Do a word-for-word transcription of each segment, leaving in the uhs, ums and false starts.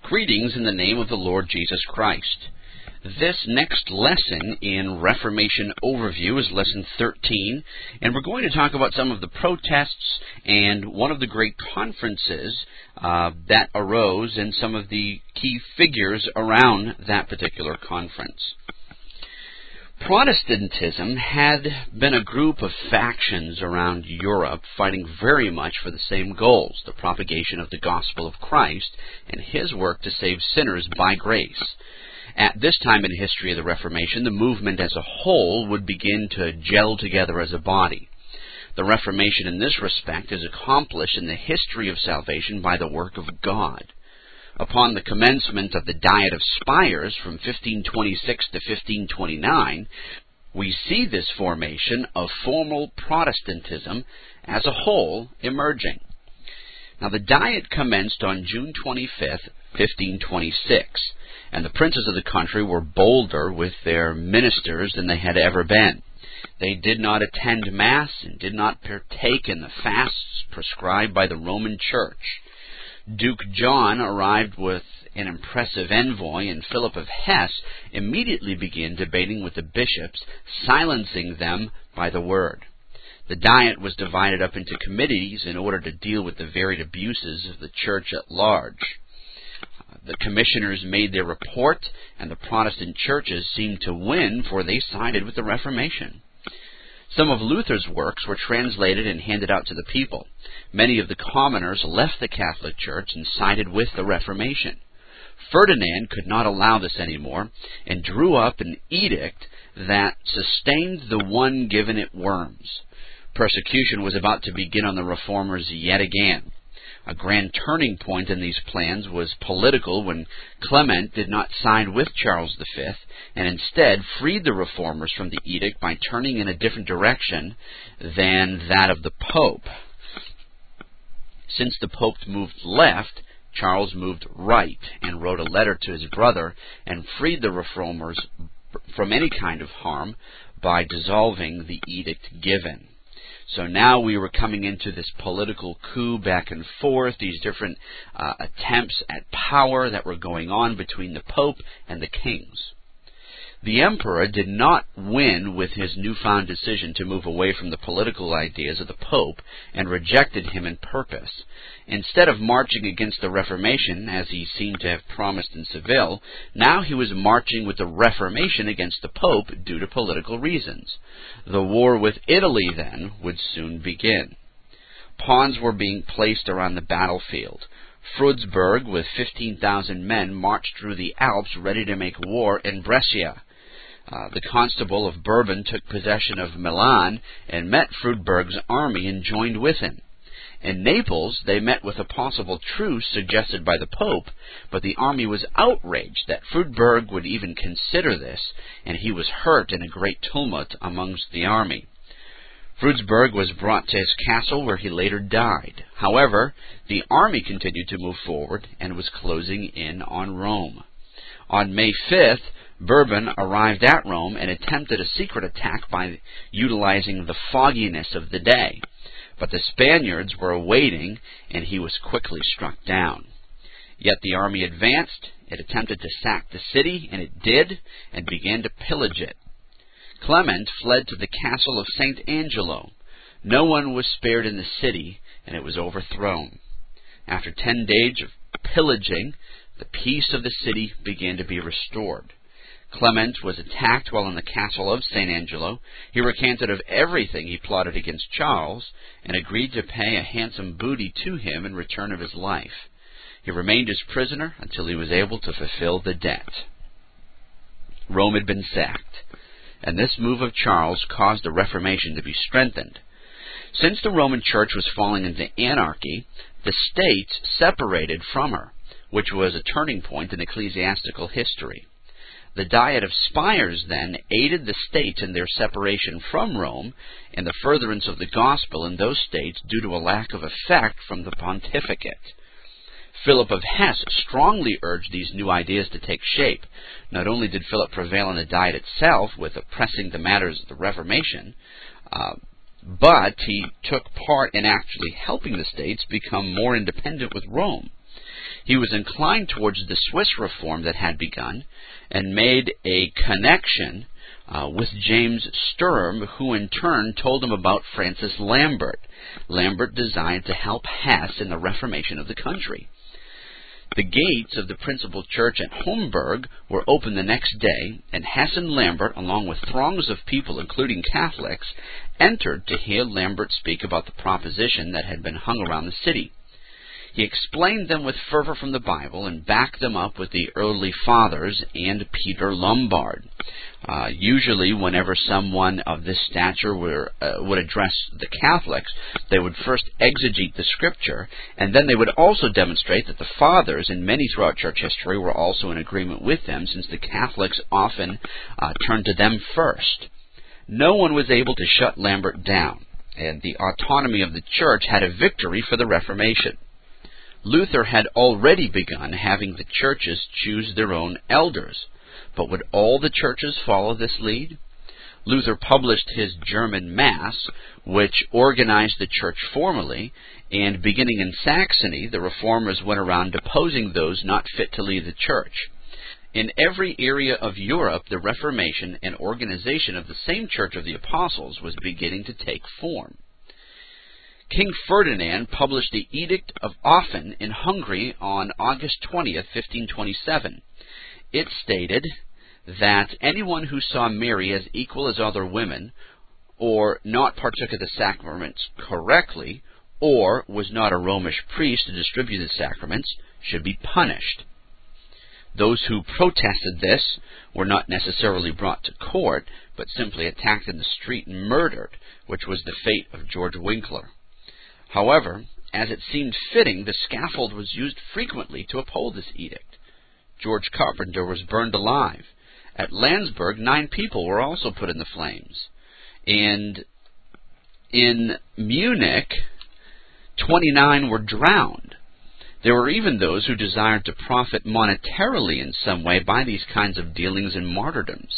Greetings in the name of the Lord Jesus Christ. This next lesson in Reformation Overview is Lesson thirteen, and we're going to talk about some of the protests and one of the great conferences uh, that arose and some of the key figures around that particular conference. Protestantism had been a group of factions around Europe fighting very much for the same goals, the propagation of the gospel of Christ and his work to save sinners by grace. At this time in the history of the Reformation, the movement as a whole would begin to gel together as a body. The Reformation in this respect is accomplished in the history of salvation by the work of God. Upon the commencement of the Diet of Spires from fifteen twenty-six to fifteen twenty-nine, we see this formation of formal Protestantism as a whole emerging. Now, the Diet commenced on June twenty-fifth, fifteen twenty-six, and the princes of the country were bolder with their ministers than they had ever been. They did not attend Mass and did not partake in the fasts prescribed by the Roman Church. Duke John arrived with an impressive envoy, and Philip of Hesse immediately began debating with the bishops, silencing them by the word. The Diet was divided up into committees in order to deal with the varied abuses of the church at large. The commissioners made their report, and the Protestant churches seemed to win, for they sided with the Reformation. Some of Luther's works were translated and handed out to the people. Many of the commoners left the Catholic Church and sided with the Reformation. Ferdinand could not allow this anymore and drew up an edict that sustained the one given it Worms. Persecution was about to begin on the reformers yet again. A grand turning point in these plans was political when Clement did not side with Charles the Fifth and instead freed the reformers from the edict by turning in a different direction than that of the Pope. Since the Pope moved left, Charles moved right and wrote a letter to his brother and freed the reformers from any kind of harm by dissolving the edict given. So now we were coming into this political coup back and forth, these different uh, attempts at power that were going on between the Pope and the kings. The emperor did not win with his newfound decision to move away from the political ideas of the Pope and rejected him in purpose. Instead of marching against the Reformation, as he seemed to have promised in Seville, now he was marching with the Reformation against the Pope due to political reasons. The war with Italy, then, would soon begin. Pawns were being placed around the battlefield. Freudsburg, with fifteen thousand men, marched through the Alps ready to make war in Brescia. Uh, the Constable of Bourbon took possession of Milan and met Freudsburg's army and joined with him. In Naples, they met with a possible truce suggested by the Pope, but the army was outraged that Freudsburg would even consider this, and he was hurt in a great tumult amongst the army. Freudsburg was brought to his castle, where he later died. However, the army continued to move forward and was closing in on Rome. On May fifth, Bourbon arrived at Rome and attempted a secret attack by utilizing the fogginess of the day. But the Spaniards were awaiting, and he was quickly struck down. Yet the army advanced, it attempted to sack the city, and it did, and began to pillage it. Clement fled to the castle of Saint Angelo. No one was spared in the city, and it was overthrown. After ten days of pillaging, the peace of the city began to be restored. Clement was attacked while in the castle of Saint Angelo. He recanted of everything he plotted against Charles, and agreed to pay a handsome booty to him in return of his life. He remained his prisoner until he was able to fulfill the debt. Rome had been sacked, and this move of Charles caused the Reformation to be strengthened. Since the Roman Church was falling into anarchy, the states separated from her, which was a turning point in ecclesiastical history. The Diet of Spires, then, aided the states in their separation from Rome and the furtherance of the gospel in those states due to a lack of effect from the pontificate. Philip of Hesse strongly urged these new ideas to take shape. Not only did Philip prevail in the Diet itself with oppressing the matters of the Reformation, uh, but he took part in actually helping the states become more independent with Rome. He was inclined towards the Swiss reform that had begun, and made a connection uh, with James Sturm, who in turn told him about Francis Lambert. Lambert designed to help Hesse in the reformation of the country. The gates of the principal church at Homburg were opened the next day, and Hesse and Lambert, along with throngs of people, including Catholics, entered to hear Lambert speak about the proposition that had been hung around the city. He explained them with fervor from the Bible and backed them up with the early fathers and Peter Lombard. Uh, usually, whenever someone of this stature were, uh, would address the Catholics, they would first exegete the Scripture, and then they would also demonstrate that the fathers, and many throughout church history, were also in agreement with them, since the Catholics often uh, turned to them first. No one was able to shut Lambert down, and the autonomy of the church had a victory for the Reformation. Luther had already begun having the churches choose their own elders, but would all the churches follow this lead? Luther published his German Mass, which organized the church formally, and beginning in Saxony, the reformers went around deposing those not fit to lead the church. In every area of Europe, the Reformation and organization of the same Church of the Apostles was beginning to take form. King Ferdinand published the Edict of Offen in Hungary on August twentieth, fifteen twenty-seven. It stated that anyone who saw Mary as equal as other women, or not partook of the sacraments correctly, or was not a Romish priest to distribute the sacraments, should be punished. Those who protested this were not necessarily brought to court, but simply attacked in the street and murdered, which was the fate of George Winkler. However, as it seemed fitting, the scaffold was used frequently to uphold this edict. George Carpenter was burned alive. At Landsberg, nine people were also put in the flames. And in Munich, twenty-nine were drowned. There were even those who desired to profit monetarily in some way by these kinds of dealings and martyrdoms.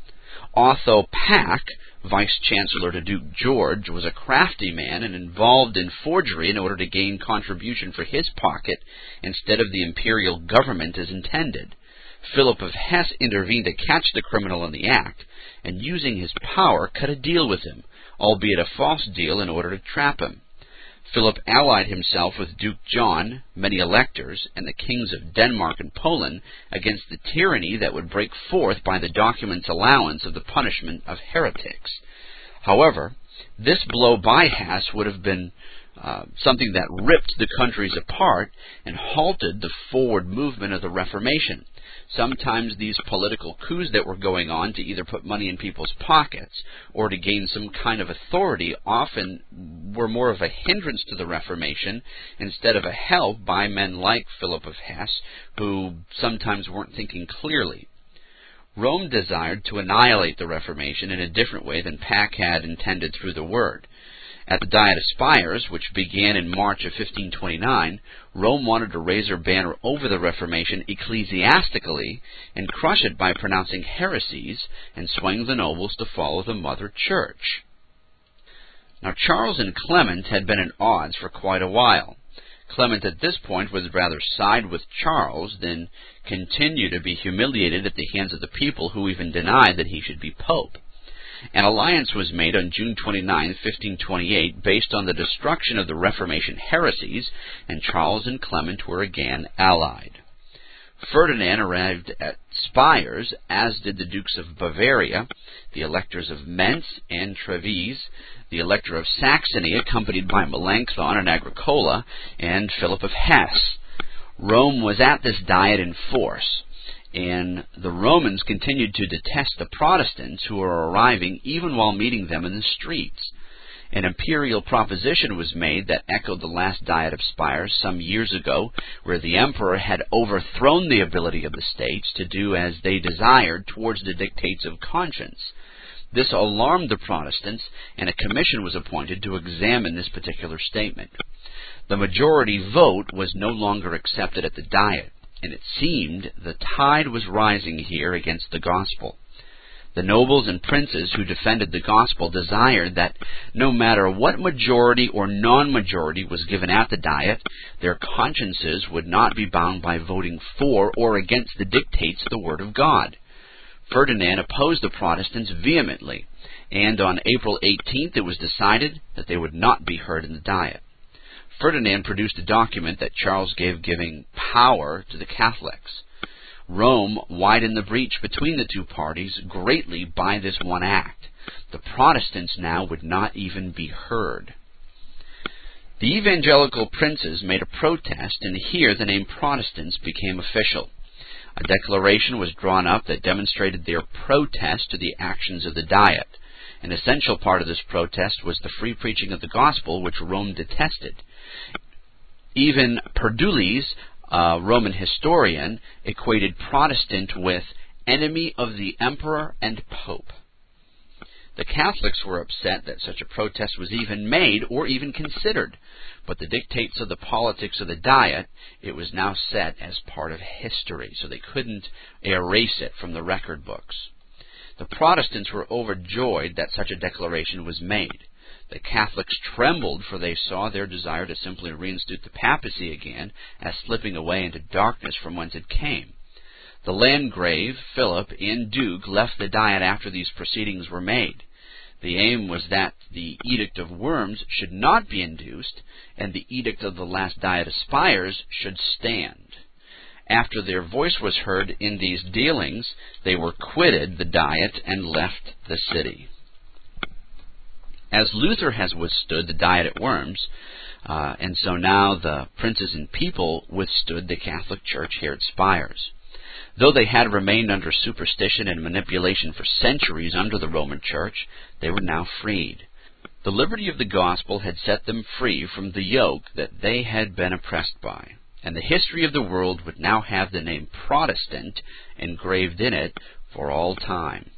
Otho Pack, Vice-Chancellor to Duke George, was a crafty man and involved in forgery in order to gain contribution for his pocket instead of the imperial government as intended. Philip of Hesse intervened to catch the criminal in the act, and using his power cut a deal with him, albeit a false deal, in order to trap him. Philip allied himself with Duke John, many electors, and the kings of Denmark and Poland against the tyranny that would break forth by the document's allowance of the punishment of heretics. However, this blow by Hesse would have been uh, something that ripped the countries apart and halted the forward movement of the Reformation. Sometimes these political coups that were going on to either put money in people's pockets or to gain some kind of authority often were more of a hindrance to the Reformation instead of a help by men like Philip of Hesse, who sometimes weren't thinking clearly. Rome desired to annihilate the Reformation in a different way than Pack had intended through the Word. At the Diet of Spires, which began in March of fifteen twenty-nine, Rome wanted to raise her banner over the Reformation ecclesiastically and crush it by pronouncing heresies and swaying the nobles to follow the Mother Church. Now, Charles and Clement had been at odds for quite a while. Clement at this point would rather side with Charles than continue to be humiliated at the hands of the people who even denied that he should be pope. An alliance was made on June twenty-ninth, fifteen twenty-eight, based on the destruction of the Reformation heresies, and Charles and Clement were again allied. Ferdinand arrived at Spires, as did the Dukes of Bavaria, the Electors of Mentz and Treves, the Elector of Saxony, accompanied by Melanchthon and Agricola, and Philip of Hesse. Rome was at this diet in force, and the Romans continued to detest the Protestants who were arriving even while meeting them in the streets. An imperial proposition was made that echoed the last Diet of Spires some years ago, where the emperor had overthrown the ability of the states to do as they desired towards the dictates of conscience. This alarmed the Protestants, and a commission was appointed to examine this particular statement. The majority vote was no longer accepted at the Diet, and it seemed the tide was rising here against the gospel. The nobles and princes who defended the gospel desired that no matter what majority or non-majority was given at the Diet, their consciences would not be bound by voting for or against the dictates of the Word of God. Ferdinand opposed the Protestants vehemently, and on April eighteenth it was decided that they would not be heard in the Diet. Ferdinand produced a document that Charles gave giving power to the Catholics. Rome widened the breach between the two parties greatly by this one act. The Protestants now would not even be heard. The evangelical princes made a protest, and here the name Protestants became official. A declaration was drawn up that demonstrated their protest to the actions of the Diet. An essential part of this protest was the free preaching of the gospel, which Rome detested. Even Perdulis, a Roman historian, equated Protestant with enemy of the emperor and pope. The Catholics were upset that such a protest was even made or even considered, but the dictates of the politics of the Diet, it was now set as part of history, so they couldn't erase it from the record books. The Protestants were overjoyed that such a declaration was made. The Catholics trembled, for they saw their desire to simply reinstitute the papacy again as slipping away into darkness from whence it came. The Landgrave, Philip, and Duke left the Diet after these proceedings were made. The aim was that the Edict of Worms should not be induced, and the Edict of the Last Diet of Spires should stand. After their voice was heard in these dealings, they were quitted the Diet and left the city. As Luther has withstood the Diet at Worms, uh, and so now the princes and people withstood the Catholic Church here at Spires. Though they had remained under superstition and manipulation for centuries under the Roman Church, they were now freed. The liberty of the gospel had set them free from the yoke that they had been oppressed by, and the history of the world would now have the name Protestant engraved in it for all time.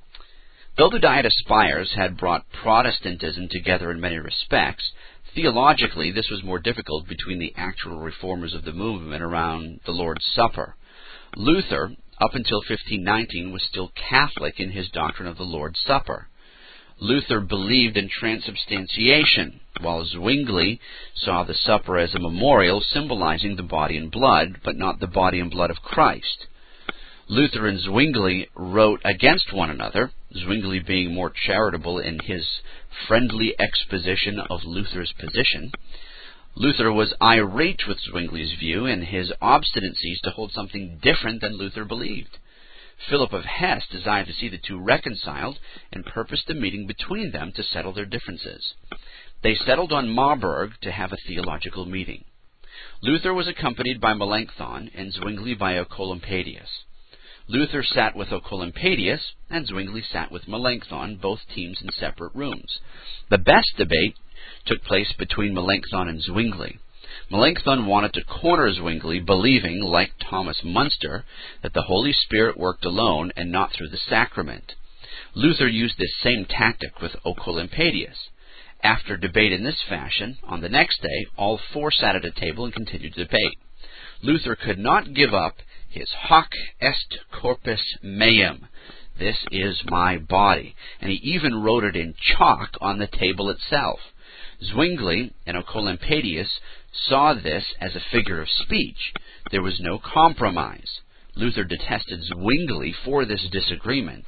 Though the Diet of Spires had brought Protestantism together in many respects, theologically this was more difficult between the actual reformers of the movement around the Lord's Supper. Luther, up until fifteen nineteen, was still Catholic in his doctrine of the Lord's Supper. Luther believed in transubstantiation, while Zwingli saw the supper as a memorial symbolizing the body and blood, but not the body and blood of Christ. Luther and Zwingli wrote against one another, Zwingli being more charitable in his friendly exposition of Luther's position. Luther was irate with Zwingli's view and his obstinacies to hold something different than Luther believed. Philip of Hesse desired to see the two reconciled and purposed a meeting between them to settle their differences. They settled on Marburg to have a theological meeting. Luther was accompanied by Melanchthon and Zwingli by Oecolampadius. Luther sat with Oecolampadius and Zwingli sat with Melanchthon, both teams in separate rooms. The best debate took place between Melanchthon and Zwingli. Melanchthon wanted to corner Zwingli, believing, like Thomas Munster, that the Holy Spirit worked alone and not through the sacrament. Luther used this same tactic with Oecolampadius. After debate in this fashion, on the next day, all four sat at a table and continued to debate. Luther could not give up his hoc est corpus meum, this is my body, and he even wrote it in chalk on the table itself. Zwingli and Oecolampadius saw this as a figure of speech. There was no compromise. Luther detested Zwingli for this disagreement.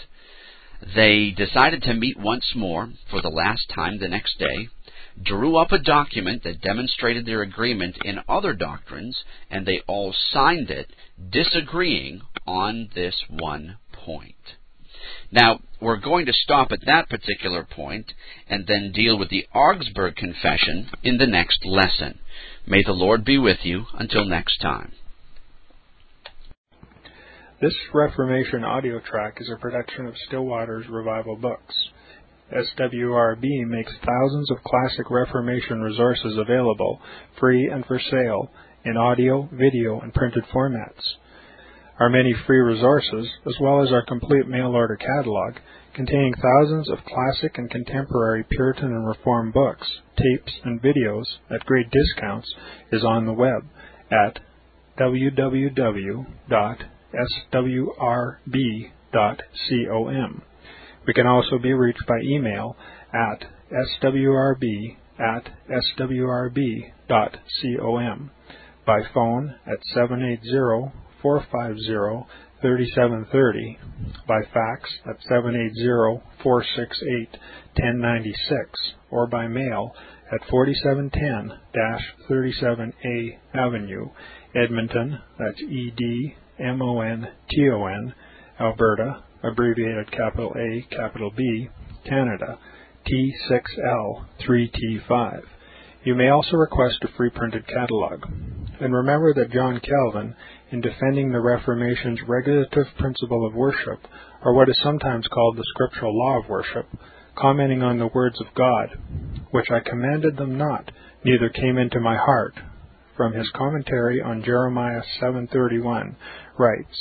They decided to meet once more, for the last time the next day, drew up a document that demonstrated their agreement in other doctrines, and they all signed it, disagreeing on this one point. Now, we're going to stop at that particular point and then deal with the Augsburg Confession in the next lesson. May the Lord be with you until next time. This Reformation audio track is a production of Stillwater's Revival Books. S W R B makes thousands of classic Reformation resources available, free and for sale, in audio, video, and printed formats. Our many free resources, as well as our complete mail-order catalog, containing thousands of classic and contemporary Puritan and Reformed books, tapes, and videos at great discounts, is on the web at w w w dot s w r b dot com. We can also be reached by email at s w r b at s w r b dot com, by phone at seven eight zero, four five zero, three seven three zero, by fax at seven eight zero, four six eight, one zero nine six, or by mail at forty-seven ten thirty-seven A Avenue, Edmonton, that's E D M O N T O N, Alberta, abbreviated capital A, capital B, Canada, T six L three T five. You may also request a free printed catalog. And remember that John Calvin, in defending the Reformation's regulative principle of worship, or what is sometimes called the scriptural law of worship, commenting on the words of God, which I commanded them not, neither came into my heart, from his commentary on Jeremiah seven thirty-one, writes,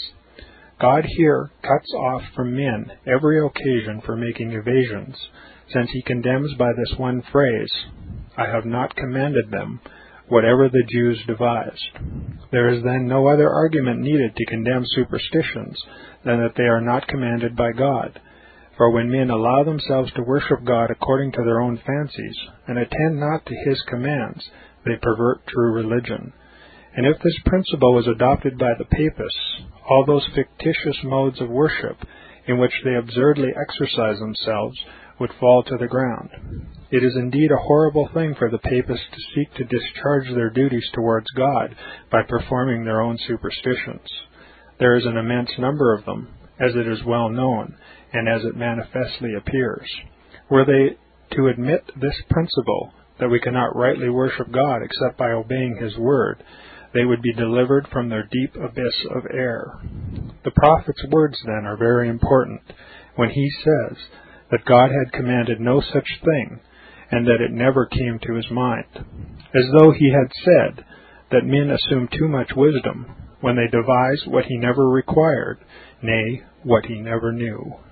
God here cuts off from men every occasion for making evasions, since he condemns by this one phrase, I have not commanded them, whatever the Jews devised. There is then no other argument needed to condemn superstitions than that they are not commanded by God. For when men allow themselves to worship God according to their own fancies, and attend not to his commands, they pervert true religion. And if this principle was adopted by the papists, all those fictitious modes of worship in which they absurdly exercise themselves would fall to the ground. It is indeed a horrible thing for the papists to seek to discharge their duties towards God by performing their own superstitions. There is an immense number of them, as it is well known, and as it manifestly appears. Were they to admit this principle, that we cannot rightly worship God except by obeying his word, they would be delivered from their deep abyss of error. The prophet's words, then, are very important, when he says that God had commanded no such thing, and that it never came to his mind, as though he had said that men assume too much wisdom when they devise what he never required, nay, what he never knew.